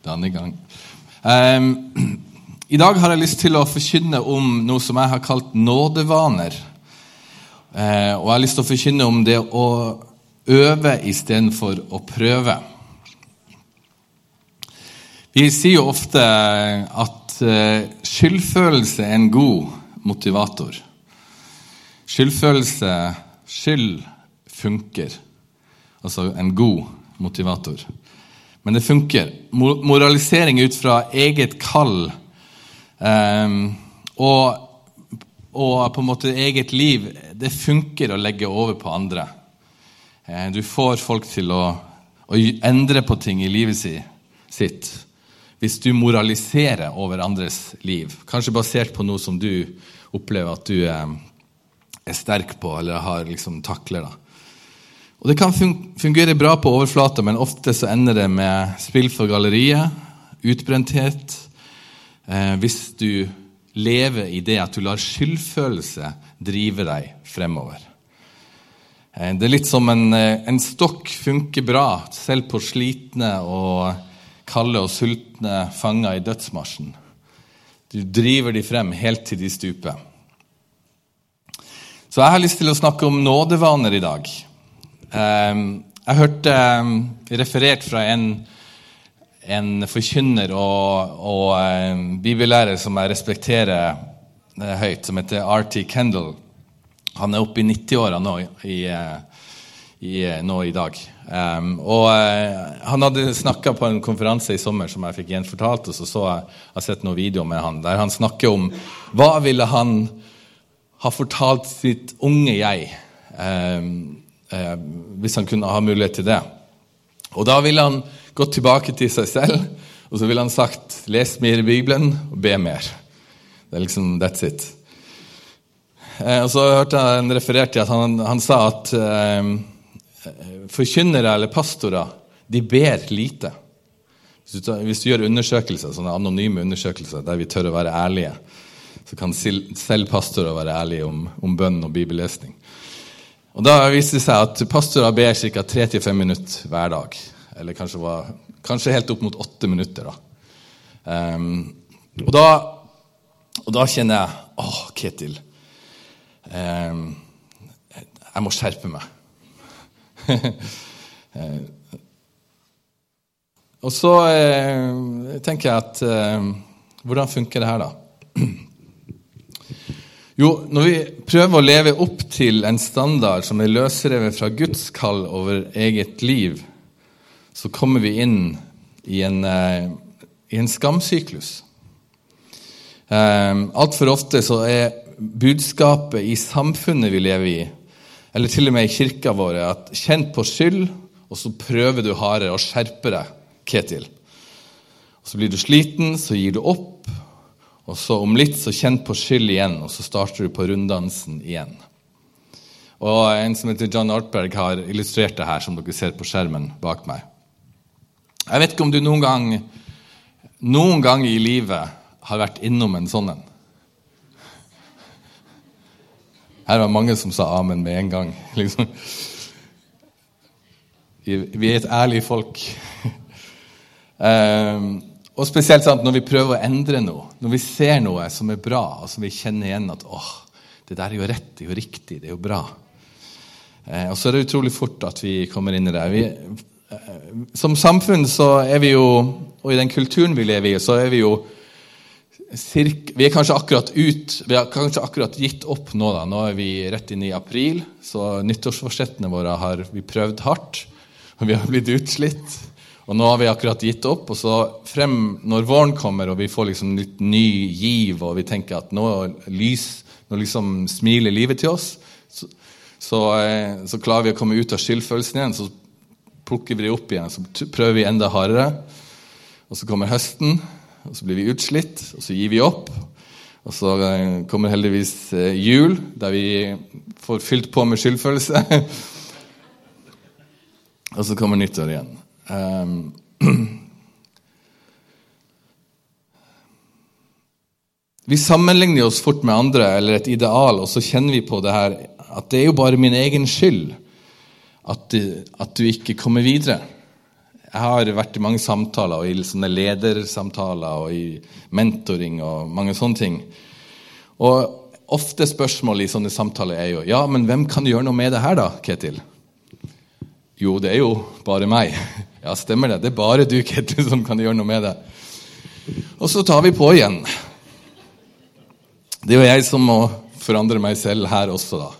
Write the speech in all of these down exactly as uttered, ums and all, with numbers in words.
denne gang. Um, I dag har jeg lyst til å forkynne om noe som jeg har kalt nådevaner. Uh, og jeg har lyst til å forkynne om det å øve i stedet for å prøve. Vi sier jo ofte at uh, skyldfølelse er en god motivator. Skyldfølelse, skyld funker. Altså en god motivator. Men det funker. Moralisering ut fra eget kall um, og, og på en måte eget liv, det funker å legge over på andre. Uh, du får folk til å, å endre på ting i livet si, sitt hvis du moraliserer over andres liv. Kanskje basert på noe som du opplever at du um, er sterk på eller har liksom takler da. Og det kan fungere bra på overflata, men ofte så ender det med spill for galleriet, utbrenthet, eh, hvis du lever i det at du lar skyldfølelse drive deg fremover. Eh, det er litt som en, en stokk funker bra, selv på slitne og kalde og sultne fanger i dødsmarsjen. Du driver de frem helt til de stuper. Så jeg har lyst til å snakke om nådevaner i dag. Um, jeg hørte um, referert fra en, en forkynner og, og um, bibellærer som jeg respekterer uh, høyt, som heter R T Kendall. Han er oppe i nitti-åra nå i, i, nå i dag. Um, og uh, han hadde snakket på en konferanse i sommer som jeg fikk gjenfortalt, og så så jeg, jeg har sett noen videoer med han, der han snakker om hva ville han ha fortalt sitt unge jeg, um, Eh, hvis han kunne ha mulighet til det. Og da ville han gått tilbake til seg selv, og så ville han sagt, les mer i Bibelen og be mer. Det er liksom, that's it. Eh, og så hørte jeg en referert til at han, han sa at eh, forkynnere eller pastorer, de ber lite. Hvis du, hvis du gjør undersøkelser, sånne anonyme undersøkelser, der vi tør å være ærlige, så kan selv pastorer være ærlige om, om bønn og bibellesning. Og da viste det seg at pastorer ber cirka tre til fem minutter hver dag. Eller kanskje, var, kanskje helt opp mot åtte minutter. Da. Um, og, da, og da kjenner jeg, åh, Ketil, um, jeg må skjerpe meg. Og så uh, tenker jeg at, uh, hvordan funker det her da? Jo, når vi prøver å leve opp til en standard som er løsrevet fra Guds kall over eget liv, så kommer vi inn i en, uh, i en skamsyklus. Um, alt for ofte så er budskapet i samfunnet vi lever i, eller til og med i kirka våre, at kjenn på skyld, og så prøver du hardere å skjerpe deg, Ketil. Og så blir du sliten, så gir du opp, og så om litt så kjenn på skyld igjen, og så starter du på runddansen igjen. Og en som heter John Ortberg har illustrert det her, som dere ser på skjermen bak meg. Jeg vet ikke om du noen gang, noen gang i livet har vært innom en sånn en. Her var mange som sa amen med en gang. Liksom. Vi er et ærlig folk. um, Og spesielt sant, når vi prøver å endre noe, når vi ser noe som er bra, og som vi kjenner igjen at, åh, det der er jo rett, det er jo riktig, det er jo bra. Eh, og så er det utrolig fort at vi kommer inn i det. Vi, eh, som samfunn så er vi jo, og i den kulturen vi lever i, så er vi jo, cirka, vi er kanskje akkurat ut, vi har kanskje akkurat gitt opp nå da, nå er vi rett inn i april, så nyttårsforsettene våre har vi prøvd hardt, og vi har blitt utslitt. Og nå har vi akkurat gitt opp, og så frem når våren kommer, og vi får liksom litt ny giv, og vi tenker at nå lys, nå liksom smiler livet til oss, så, så, så klarer vi å komme ut av skyldfølelsen igjen, så plukker vi det opp igjen, så prøver vi enda hardere, og så kommer høsten, og så blir vi utslitt, og så gir vi opp, og så kommer heldigvis jul, der vi får fylt på med skyldfølelse, og så kommer nyttår igjen. Um, vi sammenligner oss fort med andre eller et ideal, og så kjenner vi på det her at det er jo bare min egen skyld at du, at du ikke kommer videre. jeg har vært i mange samtaler, og i sånne ledersamtaler, og i mentoring, og mange sånne ting. Og ofte spørsmål i sånne samtaler er jo, ja, men hvem kan gjøre noe med det her da, Ketil? Jo, det er jo bare meg. Ja, stemmer det. Det er bare du, Ketil, som kan gjøre noe med det. Og så tar vi på igjen. Det er jo jeg som må forandre meg selv her også da.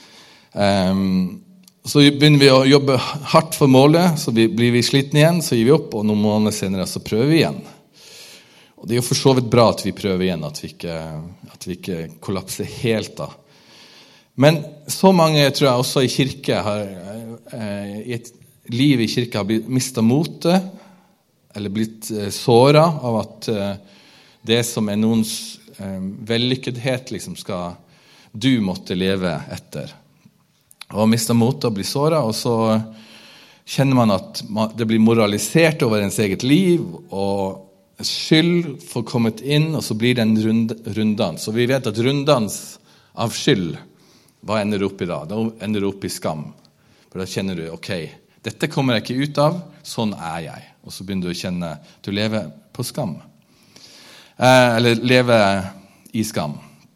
Um, så begynner vi å jobbe hardt for målet, så blir vi slitne igjen, så gir vi opp, og noen måneder senere så prøver vi igjen. Og det er jo for så vidt bra at vi prøver igjen, at vi ikke, at vi ikke kollapser helt da. Men så mange, tror jeg, også i kirke, har, eh, i et liv i kirke har blitt mistet motet, eller blitt eh, såret av at eh, det som er noens eh, vellykkethet liksom skal du måtte leve etter. Og mistet motet og blir såret, og så kjenner man at det blir moralisert over ens eget liv, og skyld får kommet inn, og så blir det en rund, runddans. Så vi vet at runddans av skyld, hva ender opp i da? Da ender det opp i skam. For da kjenner du, ok, dette kommer jeg ikke ut av, sånn er jeg. Og så begynner du å kjenne, du lever på skam. Eh, eller lever i skam.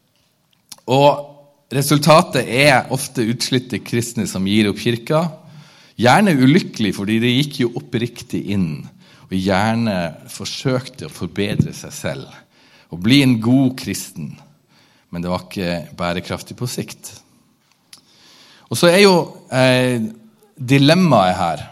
Og resultatet er ofte utslitte kristne som gir opp kirka, gjerne ulykkelig, fordi de gikk jo oppriktig inn, og gjerne forsøkte å forbedre seg selv, og bli en god kristen, men det var ikke bærekraftig på sikt. Og så er jo eh, dilemmaet her,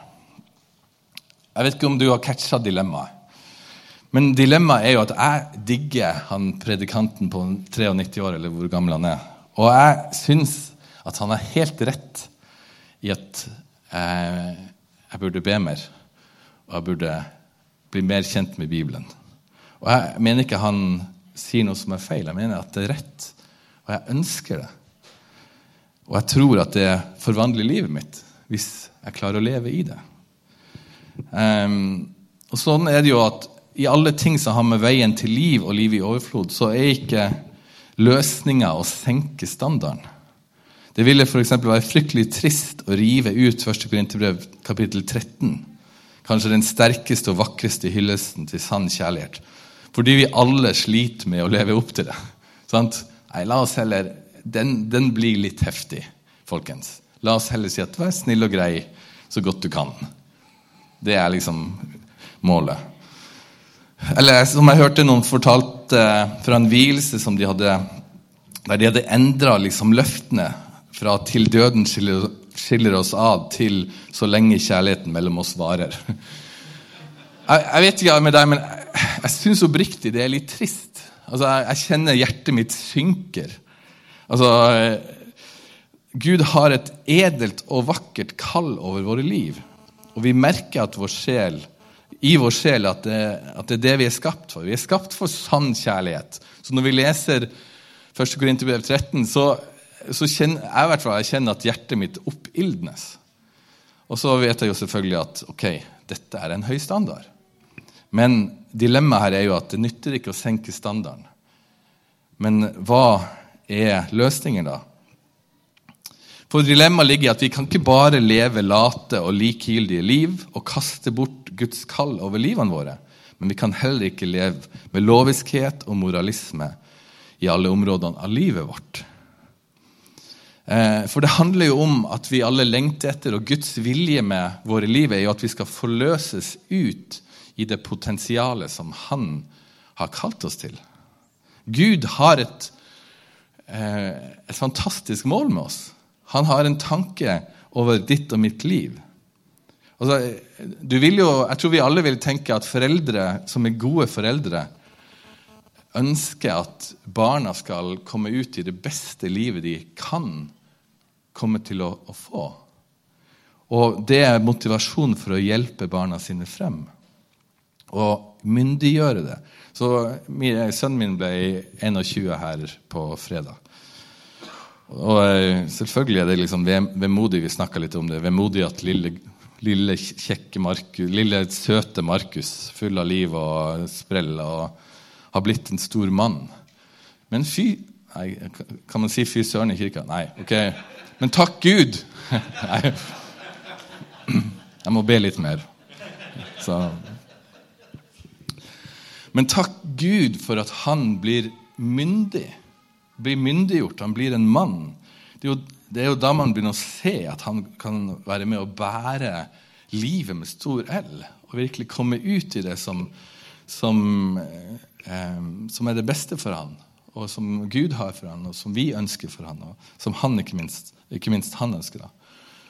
jeg vet ikke om du har catchet dilemmaet, men dilemmaet er jo at jeg digger han predikanten på nittiotre år, eller hvor gammel han er, og jeg synes at han er helt rett i at eh, jeg burde be mer, og jeg burde bli mer kjent med Bibelen. Og jeg mener ikke han sier noe som er feil, jeg mener at det er rett, og jeg ønsker det. Og jeg tror at det forvandler livet mitt, hvis jeg klarer å leve i det. Um, og sånn er det jo at i alle ting som har med veien til liv og liv i overflod, så er ikke løsninger å senke standarden. Det ville for eksempel være fryktelig trist å rive ut første Korinterbrev kapittel tretten, kanskje den sterkeste og vakreste hyllesten til sann kjærlighet, fordi vi alle sliter med å leve opp til det. Sant? Nei, la oss heller, den, den blir litt heftig, folkens. La oss heller si at vær snill og grei så godt du kan. Det er liksom målet. Eller som jeg hørte noen fortalte fra en vielse som de hadde, der de hadde endret liksom løftene fra til døden skiller, skiller oss av til så lenge kjærligheten mellom oss varer. Jeg, jeg vet ikke med deg, men jeg, jeg synes oppriktig det er litt trist. Altså, jeg, jeg kjenner hjertet mitt synker. Altså, Gud har et edelt og vakkert kall over våre liv, og vi merker at vår sjel i vår sjel at det, at det er det vi er skapt for. Vi er skapt for sann kjærlighet. Så når vi leser første Korinterbrev tretten, så, så kjenner jeg i hvert fall jeg kjenner at hjertet mitt oppildnes. Og så vet jeg jo selvfølgelig at, ok, dette er en høy standard. Men dilemmaet her er jo at det nytter ikke å senke standarden. Men hva er løsningen da? For dilemmaet ligger i at vi kan ikke bare leve late og likegyldige liv og kaste bort Guds kall over livene våre, men vi kan heller ikke leve med loviskhet og moralisme i alle områdene av livet vårt. For det handler jo om at vi alle lengter etter, og Guds vilje med våre liv er jo at vi skal forløses ut i det potensialet som han har kalt oss til. Gud har et, et fantastisk mål med oss. Han har en tanke over ditt og mitt liv. Altså, du vil jo, jeg tror vi alle vil tenke at foreldre som er gode foreldre ønsker at barna skal komme ut i det beste livet de kan komme til å, å få. Og det er motivasjon for å hjelpe barna sine frem. Og myndiggjøre det. Så min, sønnen min ble tjueen her på fredag. Og selvfølgelig er det liksom vemodig, vi snakket litt om det, vemodig at lille, lille kjekke Markus, lille søte Markus, full av liv og sprell, og har blitt en stor mann. Men fy, nei, kan man si fy søren i kirka? Nei, ok. Men takk Gud! Nei. Jeg må be litt mer. Så. Men takk Gud for at han blir myndig, blir myndiggjort, han blir en mann. Det er, jo, det er jo da man begynner å se at han kan være med å bære livet med stor L, og virkelig komme ut i det som, som, eh, som er det beste for han, og som Gud har for han, og som vi ønsker for han, og som han ikke minst, ikke minst han ønsker da.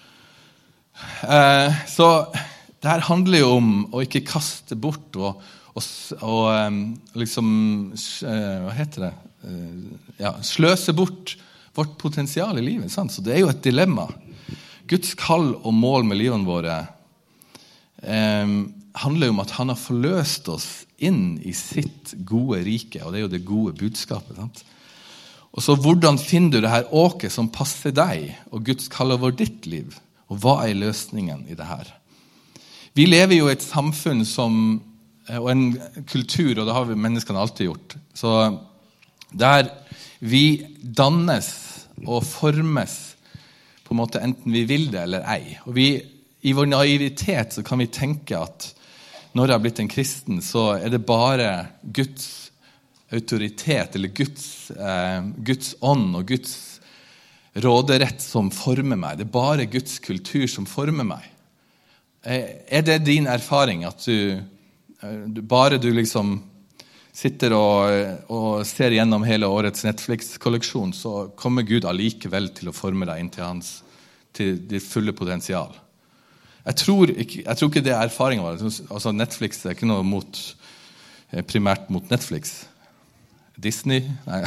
Eh, så det her handler jo om å ikke kaste bort og, og, og um, liksom uh, hva heter det? Uh, ja, sløse bort vårt potensial i livet, sant? Så det er jo et dilemma. Guds kall og mål med livene våre um, handler jo om at han har forløst oss inn i sitt gode rike, og det er jo det gode budskapet, sant? Og så hvordan finner du det her åket som passer deg, og Guds kall over ditt liv? Og hva er løsningen i det her? Vi lever jo i et samfunn som, og en kultur, og det har vi menneskene alltid gjort, så der vi dannes og formes på en måte enten vi vil det eller ei. Og vi, i vår naivitet så kan vi tenke at når jeg har blitt en kristen, så er det bare Guds autoritet, eller Guds, eh, Guds ånd og Guds råderett som former meg. Det er bare Guds kultur som former meg. Er det din erfaring at du, du bare du liksom sitter og, og ser gjennom hele årets Netflix-kolleksjon, så kommer Gud allikevel til å forme deg inn til hans til ditt fulle potensial? Jeg tror ikke, jeg tror ikke det er erfaringen vår. Altså Netflix er ikke noe mot, primært mot Netflix. Disney? Nei.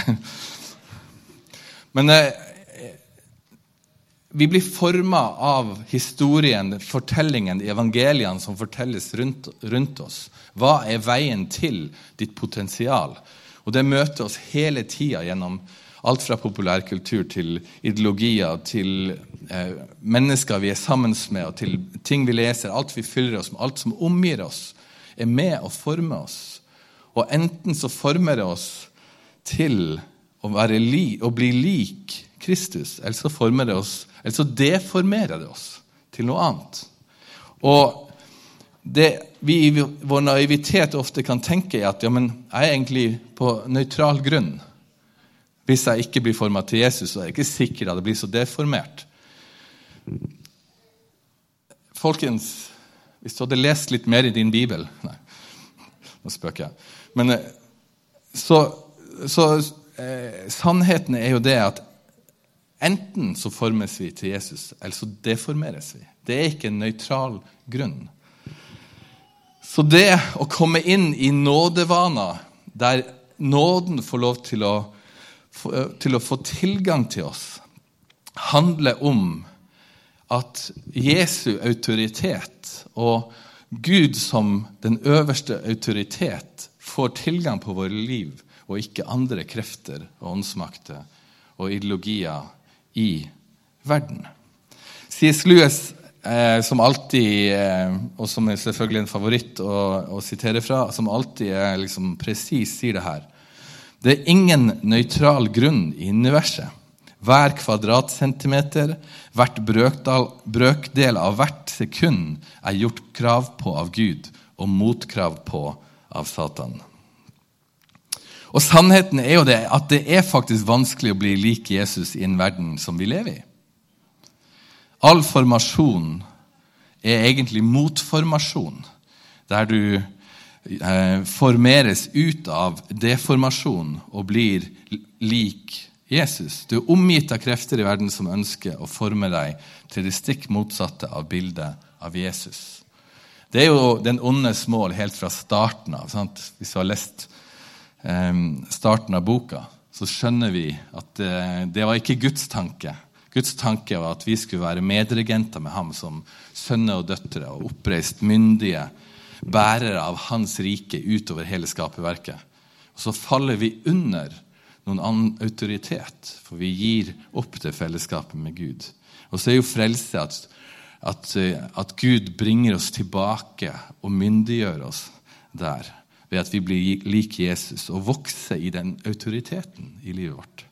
Men vi blir formet av historien, fortellingen, evangeliene som fortelles rundt, rundt oss. Hva er veien til ditt potensial? Og det møter oss hele tiden gjennom alt fra populærkultur til ideologier, til eh, mennesker vi er sammen med, og til ting vi leser, alt vi fyller oss med, alt som omgir oss, er med å forme oss. Og enten så former det oss til å, være li, å bli lik Kristus, eller så former det oss, eller så deformerer det oss til noe annet. Og det vi i vår naivitet ofte kan tenke er at ja, men jeg er egentlig på nøytral grunn. Hvis jeg ikke blir formet til Jesus, så er jeg ikke sikker at det blir så deformert. Folkens, hvis du hadde lest litt mer i din Bibel, nei, nå spøker jeg, men så, så eh, sannheten er jo det at enten så formes vi til Jesus, eller så deformeres vi. Det er ikke en nøytral grunn. Så det å komme inn i nådevaner, der nåden får lov til å, til å få tilgang til oss, handler om at Jesu autoritet og Gud som den øverste autoritet får tilgang på våre liv, og ikke andre krefter og åndsmakter og ideologier i verden. C S Lewis, eh, som alltid, eh, og som er selvfølgelig en favoritt å, å sitere fra, som alltid er liksom presis, sier det her. Det er ingen nøytral grunn i universet. Hver kvadratcentimeter, hvert brøkdel, brøkdel av hvert sekund er gjort krav på av Gud, og motkrav på av Satan. Og sannheten er jo det at det er faktisk vanskelig å bli lik Jesus i en verden som vi lever i. All formasjon er egentlig motformasjon, der du eh, formeres ut av deformasjon og blir lik Jesus. Du er omgitt av krefter i verden som ønsker å forme deg til det stikk motsatte av bildet av Jesus. Det er jo den ondes mål helt fra starten av, sant? Hvis du har lest starten av boka, så skjønner vi at det, det var ikke Guds tanke. Guds tanke var at vi skulle være medregenter med ham som sønner og døtre, og oppreist myndige bærere av hans rike utover hele skaperverket. Og så faller vi under noen annen autoritet, for vi gir opp til fellesskapet med Gud. Og så er jo frelse at, at, at Gud bringer oss tilbake og myndiggjør oss der, ved at vi blir lik Jesus og vokser i den autoriteten i livet vårt.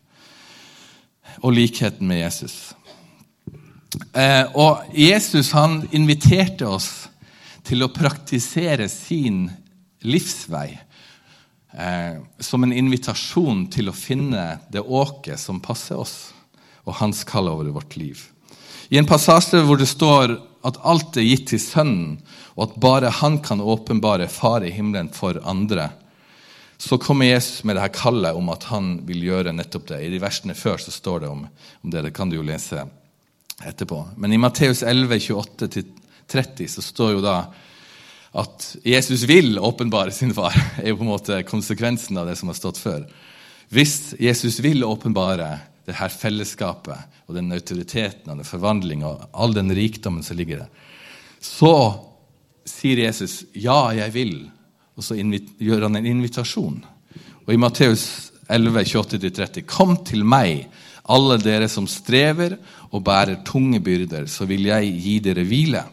Og likheten med Jesus. Eh, og Jesus, han inviterte oss til å praktisere sin livsvei eh, som en invitasjon til å finne det åket som passer oss og hans kall over vårt liv. I en passasje hvor det står at alt er gitt til sønnen, og at bare han kan åpenbare far i himmelen for andre, så kommer Jesus med det her kallet om at han vil gjøre nettopp det. I de versene før så står det om, om det, det kan du jo lese etterpå. Men i Matteus elleve, tjueåtte til tretti så står jo da at Jesus vil åpenbare sin far, er jo på en måte konsekvensen av det som har stått før. Hvis Jesus vil åpenbare det her fellesskapet og den autoriteten og den forvandlingen og all den rikdommen som ligger der, så sier Jesus, ja, jeg vil. Og så gjør han en invitasjon. Og i Matteus elleve, tjueåtte til tretti, kom til meg, alle dere som strever og bærer tunge byrder, så vil jeg gi dere hvile.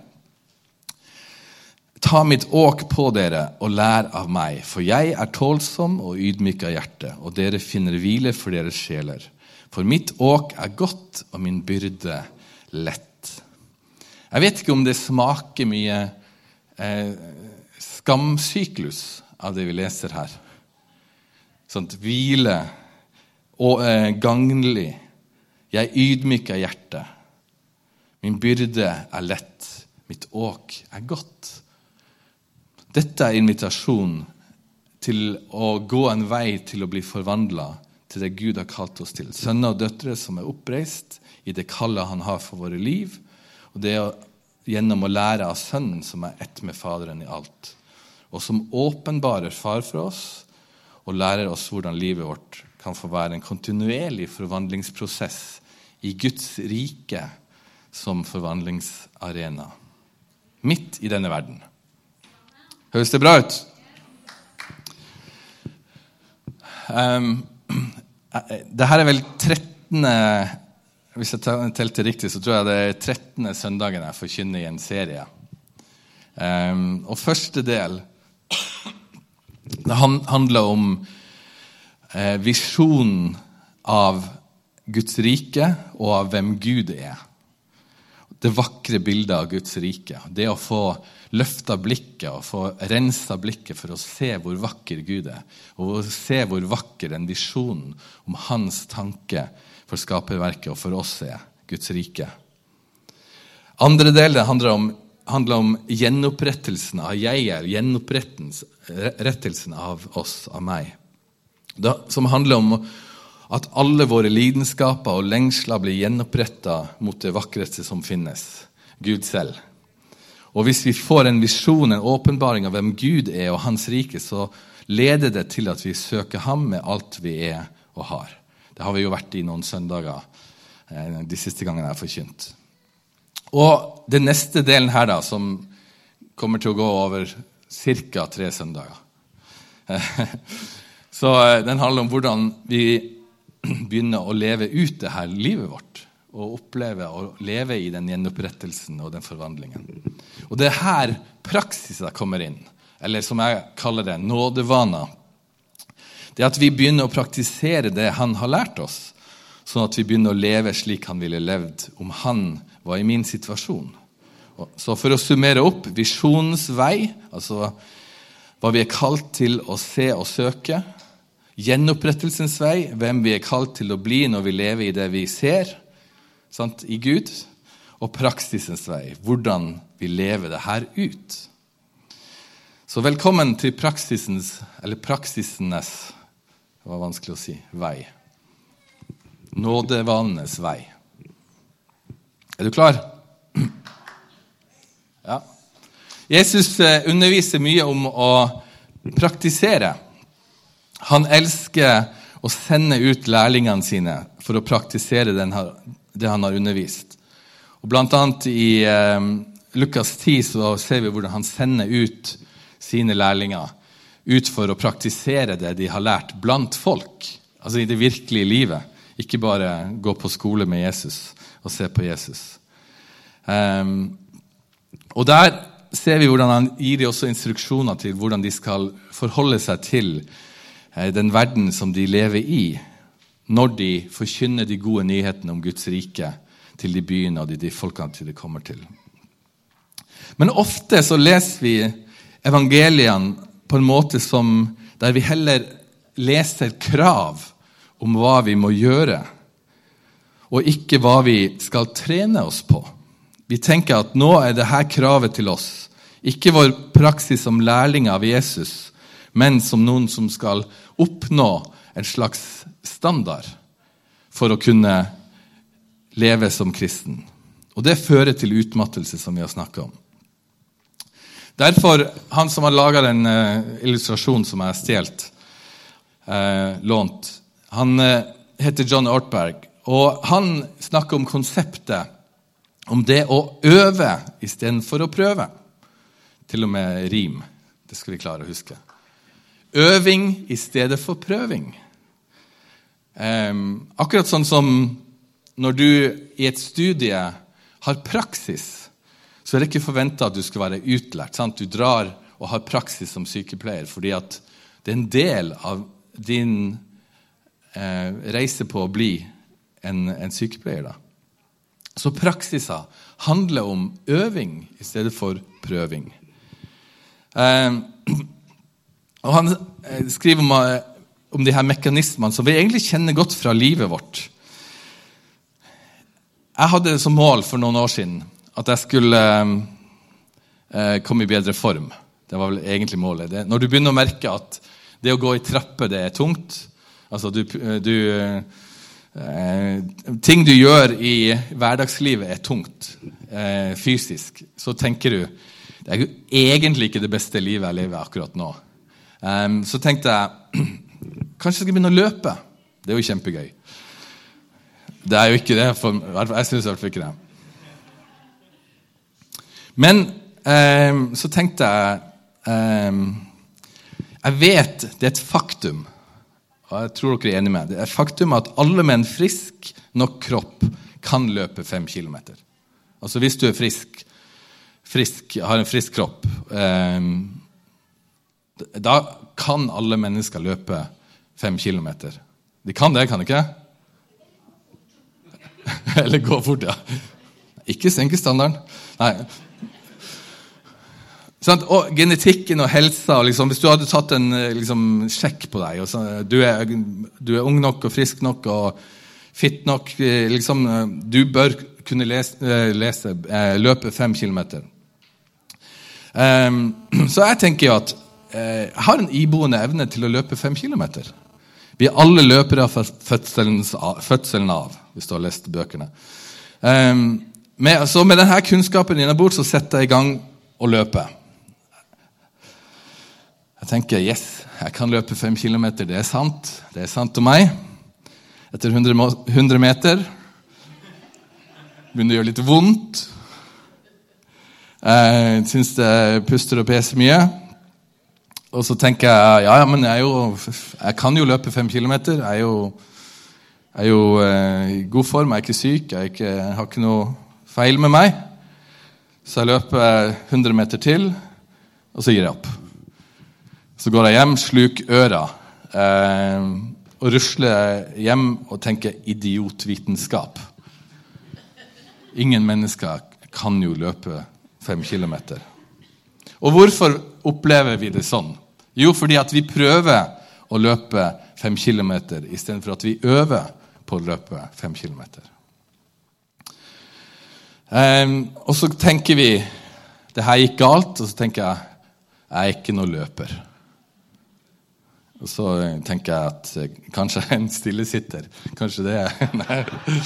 Ta mitt åk på dere og lær av meg, for jeg er tålsom og ydmyk av hjerte, og dere finner hvile for deres sjeler. For mitt åk er godt, og min byrde lett. Jeg vet ikke om det smaker mye eh, skamsyklus av det vi leser her. Sånt hvile og eh, gagnlig. Jeg ydmyk av hjerte. Min byrde er lett. Mitt åk er godt. Dette er invitasjon til å gå en vei til å bli forvandlet til det Gud har kalt oss til. Sønner og døtre som er oppreist i det kallet han har for våre liv, og det er gjennom å lære av sønnen som er ett med faderen i alt, og som åpenbarer far for oss, og lærer oss hvordan livet vårt kan få være en kontinuerlig forvandlingsprosess i Guds rike som forvandlingsarena. Midt i denne verden. Høres det bra ut? Um, det her er vel trettende, hvis jeg telte riktig, så tror jeg det er trettende søndagen jeg forkynner i en serie. Um, og første del, det handler om eh, visjonen av Guds rike og av hvem Gud er. Det vakre bildet av Guds rike. Det å få løftet blikket og få renset blikket for å se hvor vakker Gud er. Og å se hvor vakker den visjonen om hans tanke for skaperverket og for oss er Guds rike. Andre del det handler om handler om gjenopprettelsen av jeg er, gjenopprettelsen av oss, av meg. Det, som handler om at alle våre lidenskaper og lengsler blir gjenopprettet mot det vakreste som finnes, Gud selv. Og hvis vi får en visjon, en åpenbaring av hvem Gud er og hans rike, så leder det til at vi søker ham med alt vi er og har. Det har vi jo vært i noen søndager, de siste gangene jeg har forkynt. Og den neste delen her da, som kommer til å gå over cirka tre søndager. Så den handler om hvordan vi begynner å leve ut det her livet vårt, og oppleve å leve i den gjenopprettelsen og den forvandlingen. Og det er her praksiser kommer inn, eller som jeg kaller det, nådevaner. Det er at vi begynner å praktisere det han har lært oss, sånn at vi begynner å leve slik han ville levd om han var i min situasjon. Så for å summere opp, visjonens vei, altså hva vi er kalt til å se og søke, gjenopprettelsens vei, hvem vi er kalt til å bli når vi lever i det vi ser, sant, i Gud, og praksisens vei, hvordan vi lever det her ut. Så velkommen til praksisens, eller praksisenes, det var vanskelig å si, vei. Nådevanenes vei. Er du klar? Ja. Jesus underviser mye om å praktisere. Han elsker å sende ut lærlingene sine for å praktisere den her, det han har undervist. Og blant annet i eh, Lukas ti så ser vi hvordan han sender ut sine lærlinger ut for å praktisere det de har lært blant folk, altså i det virkelige livet. Ikke bare gå på skole med Jesus og se på Jesus. Um, og der ser vi hvordan han gir de også instruksjoner til hvordan de skal forholde seg til eh, den verden som de lever i, når de forkynner de gode nyhetene om Guds rike til de byene og de, de folkene til de kommer til. Men ofte så leser vi evangeliene på en måte som der vi heller leser krav om hva vi må gjøre, og ikke hva vi skal trene oss på. Vi tenker at nå er det her kravet til oss, ikke vår praksis som lærling av Jesus, men som noen som skal oppnå en slags standard for å kunne leve som kristen. Og det fører til utmattelse, som vi har snakket om. Derfor, han som har laget en uh, illustrasjon som er stjelt, uh, lånt, han uh, heter John Ortberg, og han snakker om konseptet, om det å øve i stedet for å prøve. Til og med rim, det skal vi klare å huske. Øving i stedet for prøving. Um, akkurat sånn som når du i et studie har praksis, så er det ikke forventet at du skal være utlært. Sant? Du drar og har praksis som sykepleier, fordi at det er en del av din eh, reise på å bli en, en sykepleier. Da. Så praksiser handler om øving i stedet for prøving. Eh, og han skriver om, om de her mekanismene som vi egentlig kjenner godt fra livet vårt. Jeg hadde det som mål for noen år siden at jeg skulle eh, komme i bedre form. Det var vel egentlig målet. Det, når du begynner å merke at det å gå i trappe, det er tungt, altså du, du, eh, ting du gjør i hverdagslivet er tungt, eh, fysisk, så tenker du, det er jo egentlig ikke det beste livet jeg lever akkurat nå. Um, så tenkte jeg, kanskje jeg skal begynne å løpe. Det er jo kjempegøy. Det er jo ikke det, for jeg synes i hvert fall ikke det. Men um, så tenkte jeg, um, jeg vet, det er et faktum, og jeg tror dere er enige med, det er et faktum at alle med en frisk nok kropp kan løpe fem kilometer. Altså hvis du er frisk, frisk har en frisk kropp, um, da kan alle mennesker løpe fem kilometer. De kan det, kan de ikke? Eller gå fort, ja. Ikke senke standarden. Nei. Sånn, og genetikken og helsa, liksom, hvis du hadde tatt en liksom, sjekk på deg, og så, du, er, du er ung nok og frisk nok og fit nok, liksom, du bør kunne lese, lese løpe fem kilometer. Um, så jeg tenker jo at jeg har en iboende evne til å løpe fem kilometer. Vi er alle løpere fra fødselen av, hvis du har lest bøkene. Um, med, så med denne kunnskapen innenbord, så setter jeg i gang å løpe. Jeg tenker, yes, jeg kan løpe fem kilometer, det er sant. Det er sant om meg. Etter hundre meter begynner det å gjøre litt vondt. Jeg synes det puster og peser mye. Og så tenker jeg, ja, ja, men jeg, er jo, jeg kan jo løpe fem kilometer, jeg er jo, jeg er jo eh, i god form, jeg er ikke syk, jeg, er ikke, jeg har ikke noe feil med meg. Så jeg løper hundre meter til, og så gir jeg opp. Så går jeg hjem, sluk øra, eh, og rusler hjem og tenker idiotvitenskap. Ingen mennesker kan jo løpe fem kilometer. Og hvorfor opplever vi det sånn? Jo, fordi at vi prøver å løpe fem kilometer i stedet for at vi øver på å løpe fem kilometer. Um, og så tenker vi, det her gikk galt, og så tenker jeg, jeg er ikke noe løper. Og så tenker jeg at kanskje en stillesitter, kanskje det er... Nei.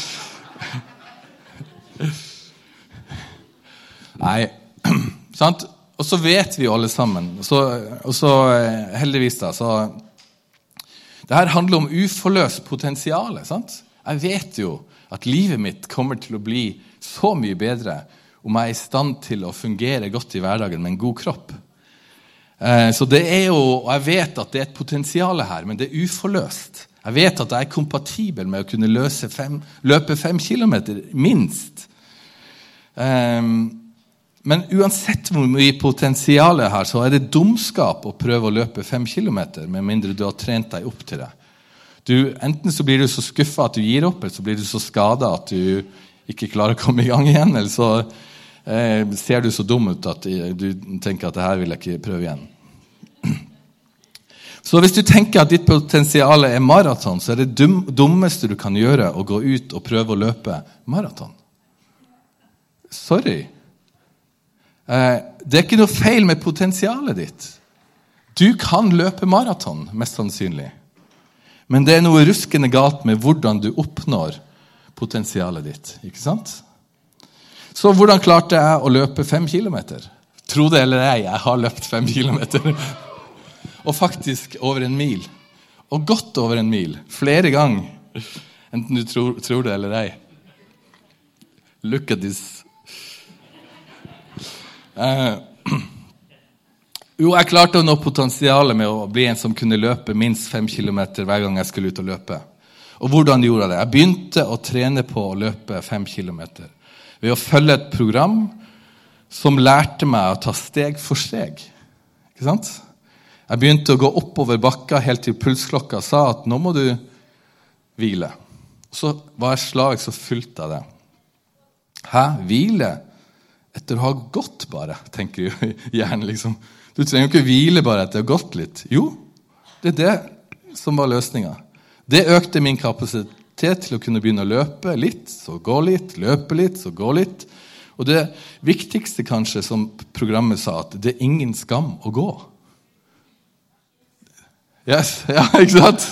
Nei, sant? Og så vet vi jo alle sammen, og så, og så heldigvis da, så det her handler om uforløst potensiale, sant? Jeg vet jo at livet mitt kommer til å bli så mye bedre om jeg er i stand til å fungere godt i hverdagen med en god kropp. Eh, så det er jo, og jeg vet at det er et potensiale her, men det er uforløst. Jeg vet at jeg er kompatibel med å kunne løse fem, løpe fem kilometer, minst. Eh, Men uansett hvor mye potensiale her, så er det dumskap å prøve å løpe fem kilometer, med mindre du har trent deg opp til det. Du, enten så blir du så skuffet at du gir opp, eller så blir du så skadet at du ikke klarer å komme i gang igjen, eller så eh, ser du så dum ut at du tenker at det her vil jeg ikke prøve igjen. Så hvis du tenker at ditt potensial er maraton, så er det dum, dummeste du kan gjøre å gå ut og prøve å løpe maraton. Sorry. Eh, det er ikke noe feil med potensialet ditt. Du kan løpe maraton, mest sannsynlig. Men det er noe ruskende galt med hvordan du oppnår potensialet ditt, ikke sant? Så hvordan klarte jeg å løpe fem kilometer? Tro det eller ei, jeg har løpt fem kilometer. Og faktisk over en mil. Og godt over en mil. Flere ganger. Enten du tror, tror det eller ei. Look at this. Uh, jo, jeg klarte å nå potensialet med å bli en som kunne løpe minst fem kilometer hver gang jeg skulle ut og løpe. Og hvordan gjorde jeg det? Jeg begynte å trene på å løpe fem kilometer. Ved å følge et program som lærte meg å ta steg for steg. Ikke sant? Jeg begynte å gå oppover bakka helt til pulsklokka sa at nå må du hvile. Så var jeg slag så fullt av det. Hæ? Hvile? Etter å ha gått bare, tenker jeg gjerne liksom. Du trenger ikke hvile bare etter å ha gått litt. Jo, det er det som var løsningen. Det økte min kapasitet til å kunne begynne å løpe litt, så gå litt, løpe litt, så gå litt. Og det viktigste kanskje som programmet sa, at det er ingen skam å gå. Yes, ja, ikke sant?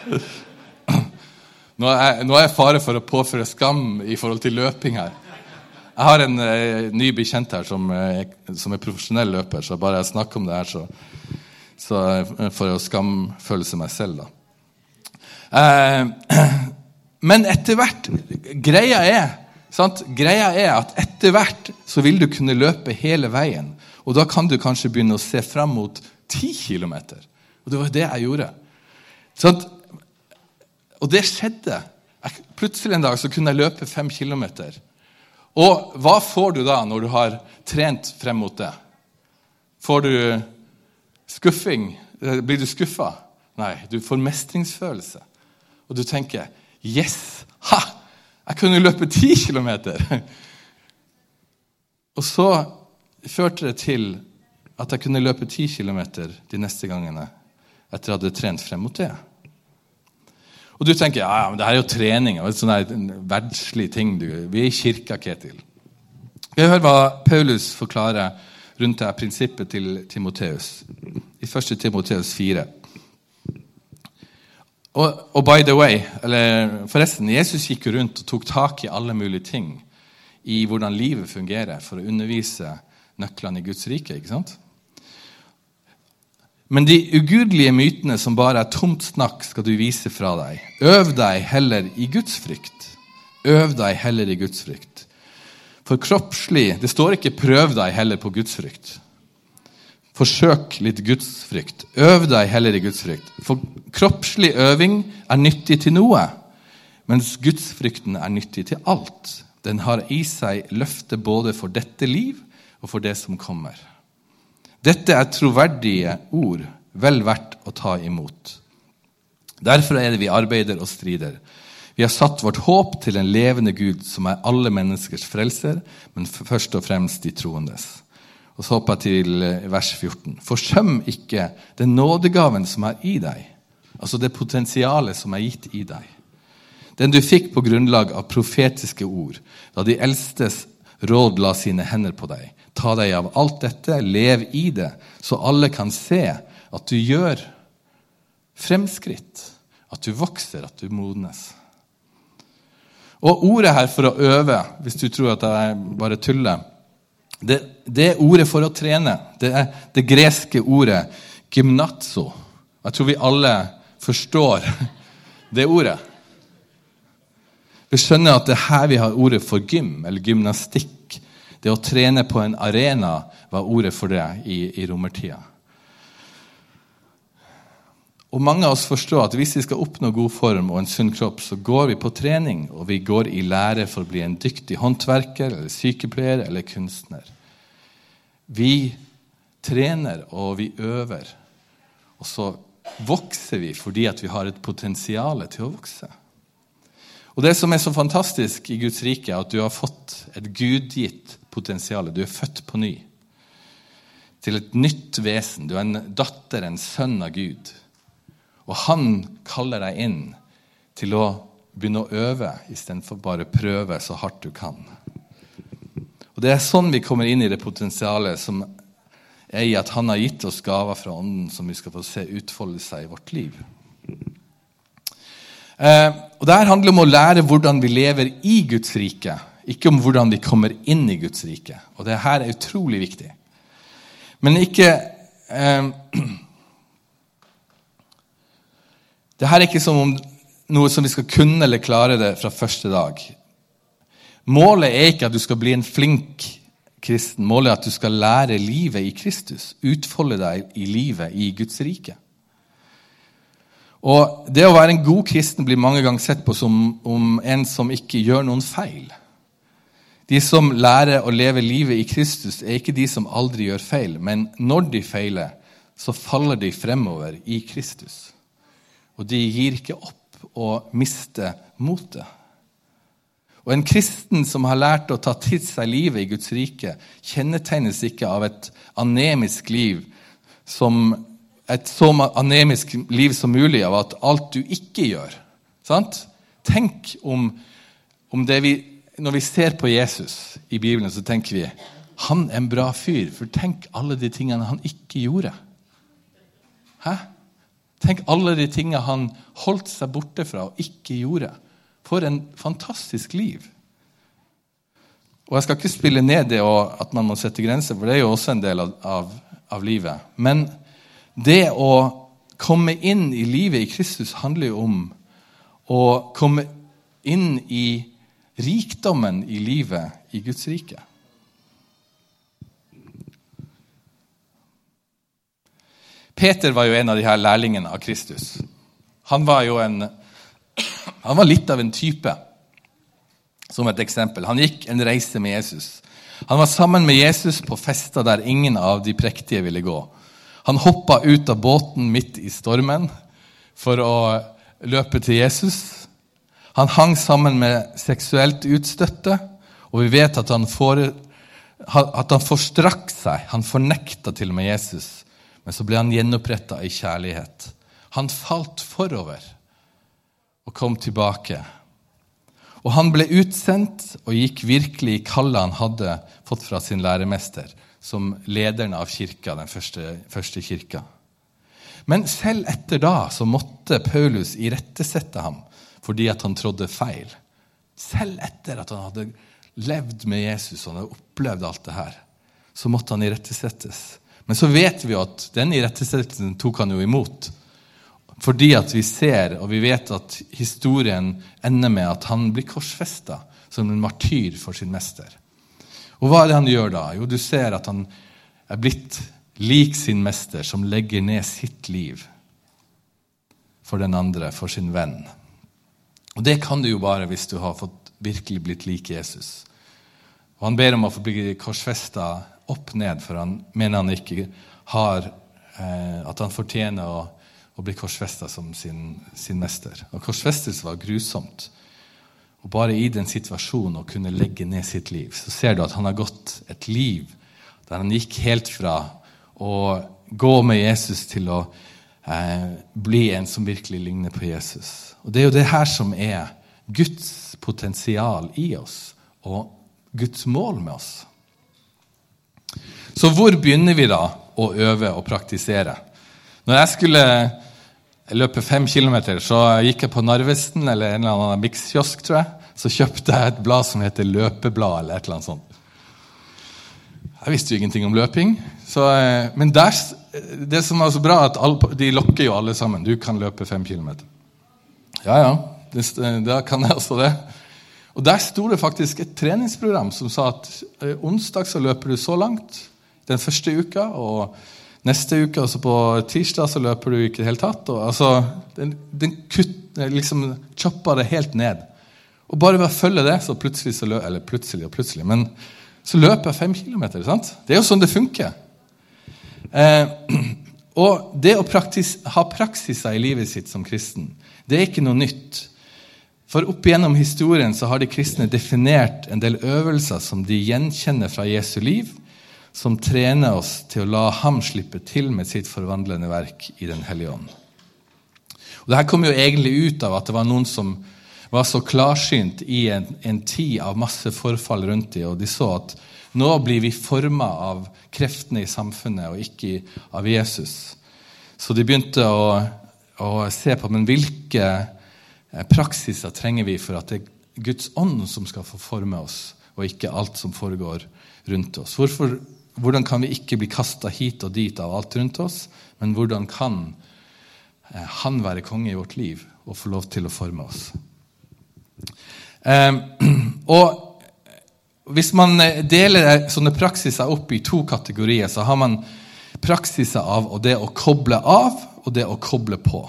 Nå er, nå er jeg fare for å påføre skam i forhold til løping her. Jeg har en eh, ny bekjent her som, eh, som er profesjonell løper, så bare jeg snakker om det her, så, så får jeg skamfølelse meg selv da. Eh, men etter hvert, greia er, sant? Greia er at etter hvert så vil du kunne løpe hele veien, og da kan du kanskje begynne å se frem mot ti kilometer. Og det var det jeg gjorde. Sant? Og det skjedde. Jeg, plutselig en dag så kunne jeg løpe fem kilometer. Og hva får du da når du har trent frem mot det? Får du skuffing? Blir du skuffet? Nei, du får mestringsfølelse. Og du tenker, yes, ha, jeg kunne løpe ti kilometer. Og så førte det til at jeg kunne løpe ti kilometer de neste gangene etter at jeg hadde trent frem mot det. Og du tenker, ja, ja men det her er jo trening, og det er sånn verdslig ting. Du, vi er i kirka, Ketil. Vi hører hva Paulus forklarer rundt det prinsippet til Timotheus. I første Timotheus fire. Og, og by the way, eller forresten, Jesus gikk rundt og tok tak i alle mulige ting i hvordan livet fungerer for å undervise nøklene i Guds rike, ikke sant? Men de ugudelige mytene som bare er tomt snakk skal du vise fra deg. Øv deg heller i Guds frykt. Øv deg heller i Guds frykt. For kroppslig, det står ikke prøv deg heller på Guds frykt. Forsøk litt Guds frykt. Øv deg heller i Guds frykt. For kroppslig øving er nyttig til noe, mens Guds frykten er nyttig til alt. Den har i seg løfte både for dette liv og for det som kommer. Dette er troverdige ord, vel verdt å ta imot. Derfor er det vi arbeider og strider. Vi har satt vårt håp til en levende Gud som er alle menneskers frelser, men først og fremst de troendes. Og så hopper jeg til vers fjorten. Forsøm ikke den nådegaven som er i deg, altså det potensialet som er gitt i deg. Den du fikk på grunnlag av profetiske ord, da de eldstes råd la sine hender på deg. Ta deg av alt dette, lev i det, så alle kan se at du gjør fremskritt, at du vokser, at du modnes. Og ordet her for å øve, hvis du tror at jeg bare tuller, det, det er ordet for å trene. Det er det greske ordet gymnazo. Jeg tror vi alle forstår det ordet. Vi skjønner at det er her vi har ordet for gym, eller gymnastikk. Det å trene på en arena var ordet for det i, i romertida. Og mange av oss forstår at hvis vi skal oppnå god form og en sunn kropp, så går vi på trening, og vi går i lære for å bli en dyktig håndverker, eller sykepleier, eller kunstner. Vi trener, og vi øver, og så vokser vi fordi at vi har et potensial til å vokse. Og det som er så fantastisk i Guds rike er at du har fått et gudgitt potensial. Du er født på ny til et nytt vesen. Du er en datter, en sønn av Gud. Og han kaller deg inn til å begynne å øve i stedet for bare prøve så hardt du kan. Og det er sånn vi kommer inn i det potensialet som er i at han har gitt oss gaver fra ånden som vi skal få se utfolde seg i vårt liv. Eh, og det her handler om å lære hvordan vi lever i Guds rike, ikke om hvordan vi kommer inn i Guds rike. Og det her er utrolig viktig. Men ikke... Eh, det her er ikke som om noe som vi skal kunne eller klare det fra første dag. Målet er ikke at du skal bli en flink kristen. Målet er at du skal lære livet i Kristus. Utfolde deg i livet i Guds rike. Og det å være en god kristen blir mange ganger sett på som om en som ikke gjør noen feil. De som lærer å leve livet i Kristus er ikke de som aldri gjør feil, men når de feiler, så faller de fremover i Kristus. Og de gir ikke opp og mister motet. Og en kristen som har lært å ta til seg livet i Guds rike, kjennetegnes ikke av et anemisk liv, som et så anemisk liv som mulig av at alt du ikke gjør. Sant? Tenk om, om det vi, når vi ser på Jesus i Bibelen, så tenker vi, han er en bra fyr, for tenk alle de tingene han ikke gjorde. Hæ? Tenk alle de tingene han holdt seg borte fra og ikke gjorde. For en fantastisk liv. Og jeg skal ikke spille ned det og at man må sette grenser, for det er jo også en del av, av, av livet. Men det å komme inn i livet i Kristus handler jo om å komme inn i rikdommen i livet i Guds rike. Peter var jo en av de her lærlingene av Kristus. Han var jo en, han var litt av en type, som et eksempel. Han gikk en reise med Jesus. Han var sammen med Jesus på fester der ingen av de prektige ville gå. Han hoppet ut av båten midt i stormen for å løpe til Jesus. Han hang sammen med seksuelt utstøtte, og vi vet at han, for, at han forstrakk seg. Han fornektet til og med Jesus. Men så ble han gjenopprettet i kjærlighet. Han falt forover og kom tilbake. Og han ble utsendt og gikk virkelig i kallet han hadde fått fra sin læremester, som lederen av kirka, den første, første kirka. Men selv etter da så måtte Paulus irettesette ham fordi at han trodde feil. Selv etter at han hadde levd med Jesus og hadde opplevd alt det her, så måtte han irettesettes. Men så vet vi jo at den irettesettelsen tok han jo imot. Fordi at vi ser, og vi vet at historien ender med at han blir korsfestet som en martyr for sin mester. Og hva er det han gjør da? Jo, du ser at han er blitt lik sin mester som legger ned sitt liv for den andre, for sin venn. Og det kan du jo bare hvis du har fått virkelig blitt lik Jesus. Og han ber om å få bli korsfestet opp ned, for han mener han ikke har, eh, at han fortjener å, å bli korsfestet som sin, sin mester. Og korsfestelse var grusomt. Og bare i den situasjonen å kunne legge ned sitt liv, så ser du at han har gått et liv der han gikk helt fra å gå med Jesus til å eh, bli en som virkelig ligner på Jesus. Og det er jo det her som er Guds potensial i oss, og Guds mål med oss. Så hvor begynner vi da å øve og praktisere? Når jeg skulle løpe fem kilometer, så gikk jeg på Narvesen, eller en eller annen Bix-kiosk, tror jeg. Så kjøpte jeg et blad som heter Løpeblad, eller et eller annet sånt. Jeg visste jo ingenting om løping. Så, men der, det som var så bra, at alle, de lokker jo alle sammen. Du kan løpe fem kilometer. Ja, ja, det, da kan jeg også det. Og der stod det faktisk et treningsprogram som sa at eh, onsdag så løper du så langt den første uka, og neste uke, altså på tirsdag, så løper du ikke helt tatt. Og, altså, den, den kutt, liksom choppet det helt ned. Og bare ved å følge det, så plutselig, så løper, eller plutselig og plutselig, men så løper jeg fem kilometer, sant? Det er jo sånn det funker. Eh, og det å praktis, ha praksiser i livet sitt som kristen, det er ikke noe nytt. For opp igjennom historien så har de kristne definert en del øvelser som de gjenkjenner fra Jesu liv, som trener oss til å la ham slippe til med sitt forvandlende verk i den hellige ånd. Og dette kom jo egentlig ut av at det var noen som var så klarsynt i en, en tid av masse forfall rundt dem, og de så at nå blir vi formet av kreftene i samfunnet og ikke av Jesus. Så de begynte å, å se på, men hvilke praksiser trenger vi for at det er Guds ånd som skal få forme oss, og ikke alt som foregår rundt oss. Hvorfor, hvordan kan vi ikke bli kastet hit og dit av alt rundt oss, men hvordan kan han være konge i vårt liv og få lov til å forme oss? Um, og hvis man deler sånne praksiser opp i to kategorier, så har man praksiser av det å koble av og det å koble på.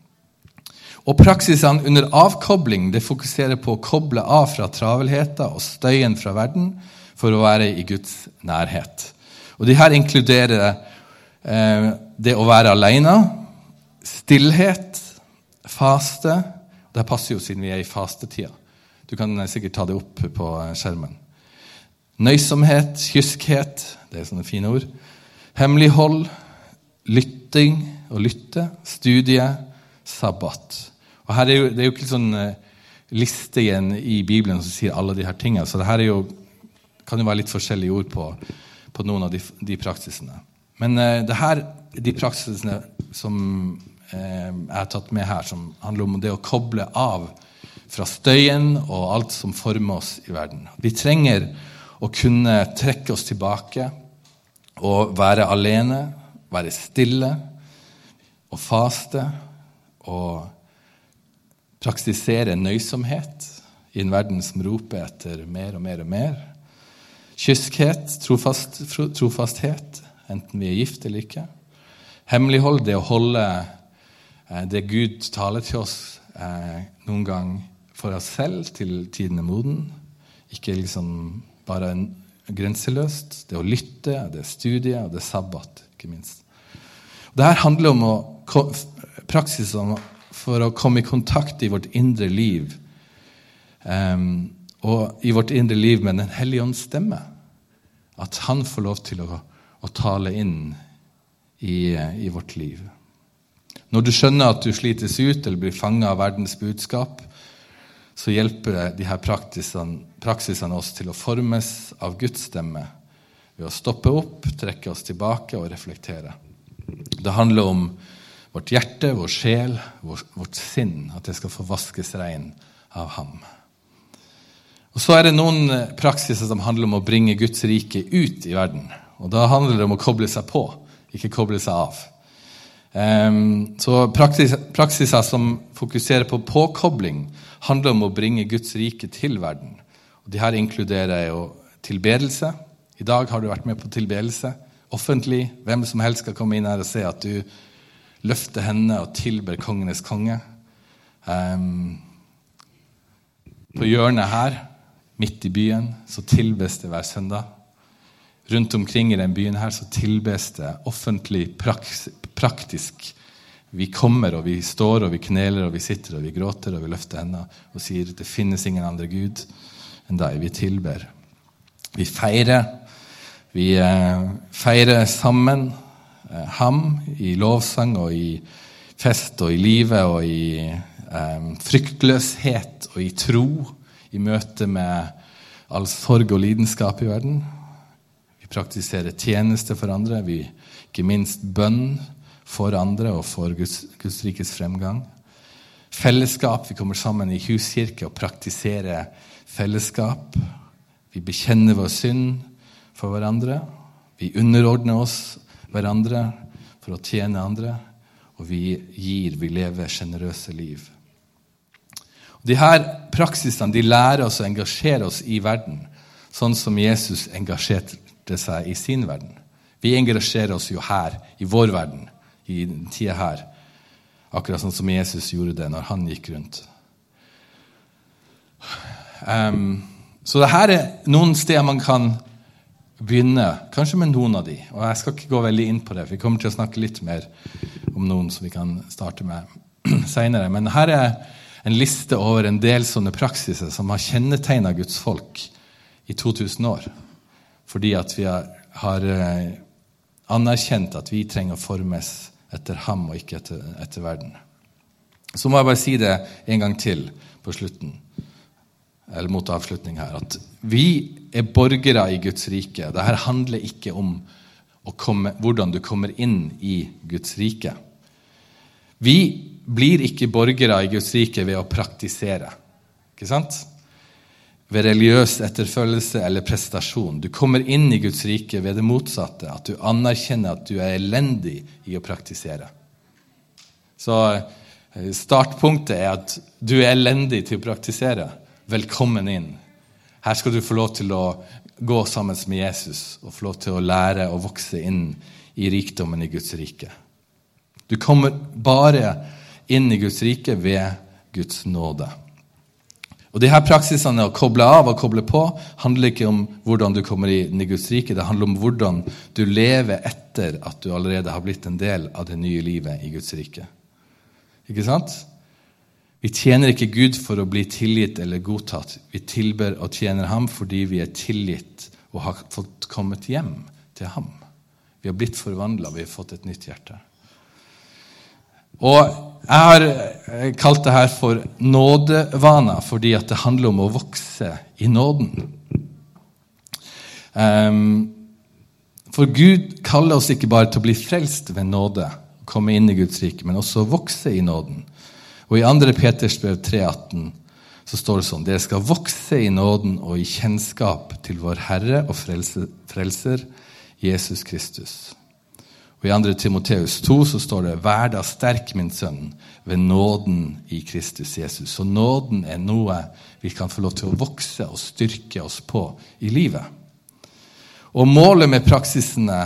Og praksisene under avkobling, det fokuserer på å koble av fra travelheten og støyen fra verden for å være i Guds nærhet. Og de her inkluderer eh, det å være alene, stillhet, faste. Det passer jo siden vi er i fastetida. Du kan sikkert ta det opp på skjermen. Nøysomhet, kyskhet, det er sånne fine ord. Hemmelighold, lytting og lytte, studie, sabbat. Og her er jo, det er jo ikke sånn liste igjen i Bibelen som sier alle de her tingene, så det her er jo, kan jo være litt forskjellige ord på, på noen av de, de praksisene. Men uh, det her, de praksisene som uh, jeg har tatt med her, som handler om det å koble av fra støyen og alt som former oss i verden. Vi trenger å kunne trekke oss tilbake og være alene, være stille og faste og praktisere nøysomhet i en verden som roper etter mer og mer og mer. Kyskhet, trofast, trofasthet, enten vi er gift eller ikke. Hemmelighold, det å holde eh, det Gud taler til oss eh, noen gang for oss selv til tiden er moden. Ikke liksom bare en grenseløst. Det å lytte, det er studie, og det er sabbat, ikke minst. Det her handler om å praksis om for å komme i kontakt i vårt indre liv, um, og i vårt indre liv med den hellige ånds stemme. At han får lov til å, å tale inn i, i vårt liv. Når du skjønner at du slites ut eller blir fanget av verdens budskap, så hjelper de her praksisene, praksisene oss til å formes av Guds stemme ved å stoppe opp, trekke oss tilbake og reflektere. Det handler om vårt hjerte, vår sjel, vår, vårt sinn, at det skal få vaskes rein av ham. Og så er det noen praksiser som handler om å bringe Guds rike ut i verden. Og da handler det om å koble seg på, ikke koble seg av. Um, så praksis, praksiser som fokuserer på påkobling handler om å bringe Guds rike til verden. Og de her inkluderer jo tilbedelse. I dag har du vært med på tilbedelse. Offentlig, hvem som helst skal komme inn her og se at du løfter henne og tilber kongenes konge. Um, på hjørnet her, midt i byen, så tilbes det hver søndag. Rundt omkring i den byen her, så tilbes det offentlig, praks, praktisk. Vi kommer, og vi står, og vi kneler, og vi sitter, og vi gråter, og vi løfter henne, og sier, det finnes ingen andre Gud enn deg. Vi tilber. Vi feirer. Vi eh, feirer sammen eh, ham i lovsang, og i fest, og i livet, og i eh, fryktløshet, og i tro, i møte med all sorg og lidenskap i verden. Vi praktiserer tjeneste for andre, vi ikke minst bønn for andre og for Guds, Guds rikes fremgang. Fellesskap, vi kommer sammen i huskirke og praktiserer fellesskap. Vi bekjenner vår synd for hverandre. Vi underordner oss hverandre for å tjene andre. Og vi gir, vi lever generøse liv. De her praksisene, de lærer oss å engasjere oss i verden, sånn som Jesus engasjerte seg i sin verden. Vi engasjerer oss jo her, i vår verden, i den tida her, akkurat sånn som Jesus gjorde det når han gikk rundt. Um, så det her er noen steder man kan begynne, kanskje med noen av de, og jeg skal ikke gå veldig inn på det, for vi kommer til å snakke litt mer om noen som vi kan starte med senere, men her er en liste over en del sånne praksiser som har kjennetegnet Guds folk i to tusen år. Fordi at vi har, har eh, anerkjent at vi trenger å formes etter ham og ikke etter, etter verden. Så må jeg bare si det en gang til på slutten, eller mot avslutning her, at vi er borgere i Guds rike. Dette handler ikke om å komme, hvordan du kommer inn i Guds rike. Vi blir ikke borgere i Guds rike ved å praktisere, ikke sant? Ved religiøs etterfølgelse eller prestasjon. Du kommer inn i Guds rike ved det motsatte, at du anerkjenner at du er elendig i å praktisere. Så startpunktet er at du er elendig til å praktisere. Velkommen inn. Her skal du få lov til å gå sammen med Jesus og få lov til å lære og vokse inn i rikdommen i Guds rike. Du kommer bare inn i Guds rike ved Guds nåde. Og de her praksisene å koble av og koble på handler ikke om hvordan du kommer inn i Guds rike, det handler om hvordan du lever etter at du allerede har blitt en del av det nye livet i Guds rike. Ikke sant? Vi tjener ikke Gud for å bli tilgitt eller godtatt. Vi tilber og tjener ham fordi vi er tilgitt og har fått kommet hjem til ham. Vi har blitt forvandlet, vi har fått et nytt hjerte. Og jeg har kalt det her for nådevaner, fordi at det handler om å vokse i nåden. Um, for Gud kaller oss ikke bare til å bli frelst ved nåde, komme inn i Guds rike, men også vokse i nåden. Og i andre Peters brev tre atten så står det sånn: dere skal vokse i nåden og i kjennskap til vår Herre og frelser, frelser Jesus Kristus. Og i andre Timoteus to så står det: vær da sterk, min sønn, ved nåden i Kristus Jesus. Så nåden er noe vi kan få lov til å vokse og styrke oss på i livet. Og målet med praksisene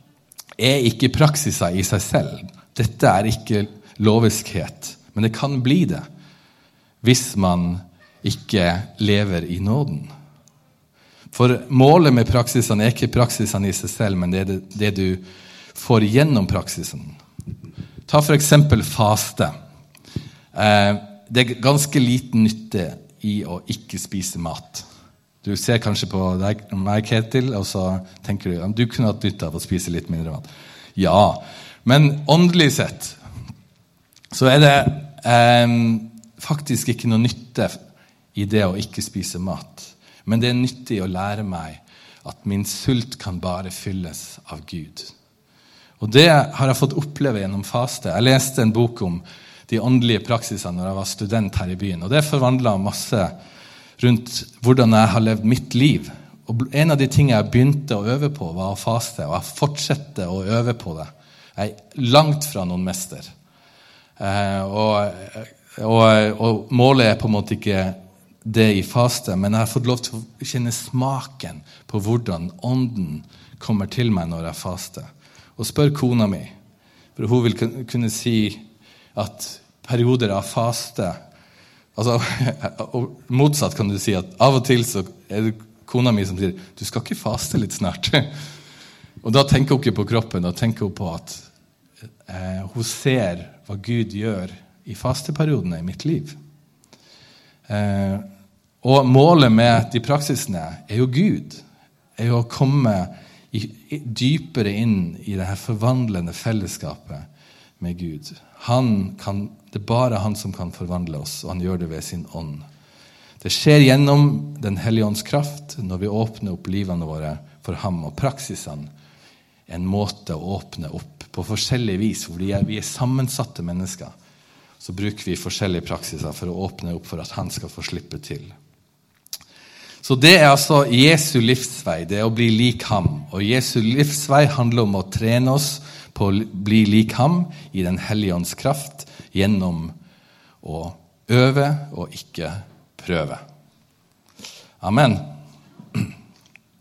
er ikke praksiser i seg selv. Dette er ikke loviskhet, men det kan bli det hvis man ikke lever i nåden. For målet med praksisene er ikke praksisene i seg selv, men det er det, det du får gjennom praksisen. Ta for eksempel faste. Eh, det er ganske liten nytte i å ikke spise mat. Du ser kanskje på deg, meg, Ketil, og så tenker du at du kunne hatt nytte av å spise litt mindre mat. Ja, men åndelig sett så er det eh, faktisk ikke noe nytte i det å ikke spise mat. Men det er nyttig å lære meg at min sult kan bare fylles av Gud. Og det har jeg fått oppleve gjennom faste. Jeg leste en bok om de åndelige praksisene når jeg var student her i byen, og det forvandlet masse rundt hvordan jeg har levd mitt liv. Og en av de tingene jeg begynte å øve på var å faste, og jeg fortsetter å øve på det. Jeg er langt fra noen mester. Eh, og, og, og målet er på en måte ikke det i faste, men jeg har fått lov til å kjenne smaken på hvordan ånden kommer til meg når jeg faster. Og spør kona mi, for hun vil kunne si at perioder av faste, altså, og motsatt kan du si at av og til så er det kona mi som sier, du skal ikke faste litt snart. Og da tenker hun ikke på kroppen, da tenker hun på at eh, hun ser hva Gud gjør i fasteperiodene i mitt liv. Eh, og målet med de praksisene er jo Gud, er jo å komme i, i, dypere inn i det her forvandlende fellesskapet med Gud. Han kan, det er bare han som kan forvandle oss, og han gjør det ved sin ånd. Det skjer gjennom den hellige ånds kraft når vi åpner opp livene våre for ham, og praksisene en måte å åpne opp på forskjellige vis, fordi vi er sammensatte mennesker. Så bruker vi forskjellige praksiser for å åpne opp for at han skal få slippe til. Så det er altså Jesu livsvei, det er å bli lik ham. Og Jesu livsvei handler om å trene oss på å bli lik ham i den hellige ånds kraft, gjennom å øve og ikke prøve. Amen.